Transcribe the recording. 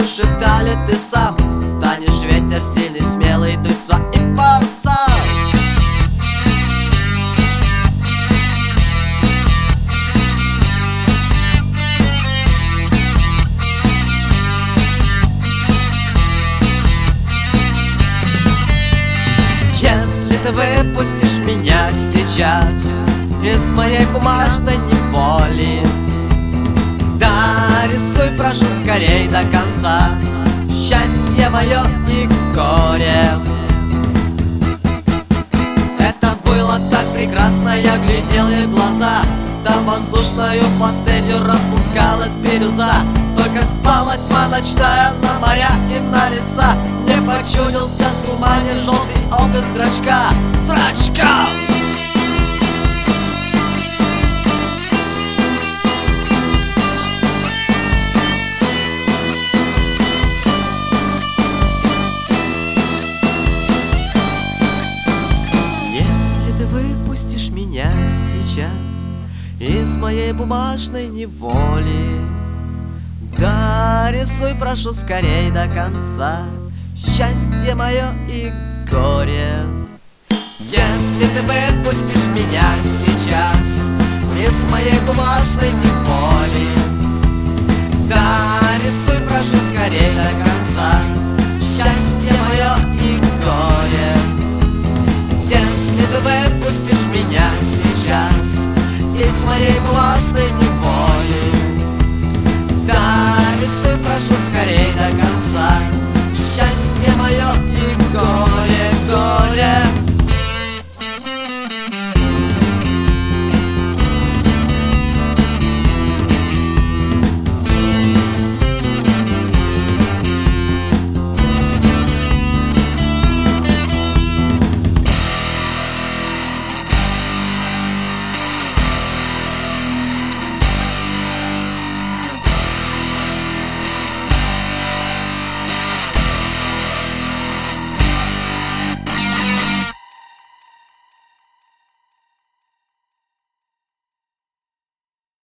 шептали, ты сам станешь ветер сильный, смелый, дуй свои паруса. Если ты выпустишь меня сейчас из моей бумажной неволи, да, рисуй, прошу, скорей до конца счастье мое и горе. Это было так прекрасно, я глядел ей в глаза, там воздушною пастелью распускалась бирюза. Только спала тьма ночная на моря и на леса. Мне почудился в тумане желтый образ зрачка. Зрачка! Если ты выпустишь меня сейчас из моей бумажной неволи, да, рисуй, прошу, скорей до конца счастье мое и горе. Если ты выпустишь меня сейчас из моей бумажной неволи, да, рисуй, прошу, скорей до конца